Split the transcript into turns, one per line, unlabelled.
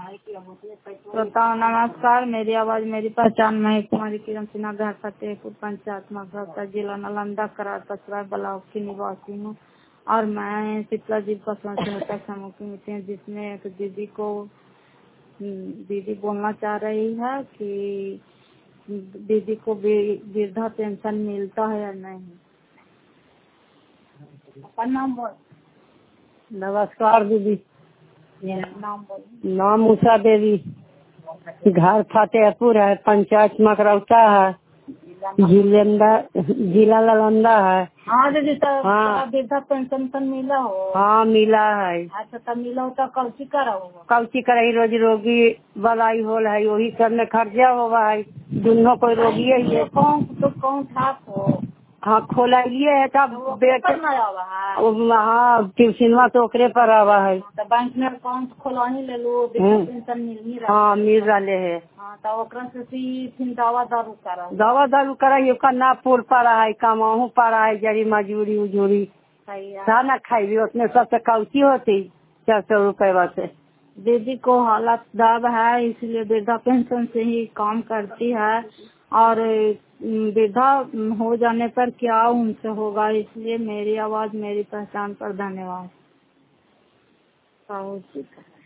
श्रोताओं नमस्कार। मेरी आवाज मेरी पहचान मैं कुमारी किरण सिन्हा घर फतेहपुर पंचायत मघौता जिला नालंदा करार पचराय ब्लॉक की निवासी हूँ और मैं शीतला जीव का स्वयं समूह की मीटिंग जिसमें एक दीदी बोलना चाह रही है कि दीदी को वृद्धा पेंशन मिलता है या नहीं। अपना नाम बोल।
नमस्कार दीदी।
नाम बोल।
नाम उषा देवी, घर फतेहपुर है, पंचायत मकरौता है, जिला नालंदा है।
हाँ दीदी सर,
हाँ
वृद्धा पेंशन मिला हो।
हाँ मिला है।
अच्छा तब मिला हो तो कौची करा होगा।
कौची करे रोज रोगी बलाई होल है, वही करने खर्चा होगा है। दोनों कोई रोगी है।
कौन था को
हाँ खोलाइए है तब बेटे। हाँ ट्यूशनवा तो ओकरे पर आवा है।
तो बैंक में अकाउंट खोलवानी ले लो, पेंशन मिल रहा।
हाँ मिल रहे है।
हाँ तो ओकरा से फिर दवा दारू
करा का ना पूर पड़ा है, कमाहू पड़ा है, जरी मजूरी उजूरी ना खाई उतने सबसे कौची होती 400 रुपये से।
दीदी को हालत दब है इसलिए वृद्धा पेंशन से ही काम करती है और वृद्धा हो जाने पर क्या उनसे होगा, इसलिए मेरी आवाज मेरी पहचान पर धन्यवाद।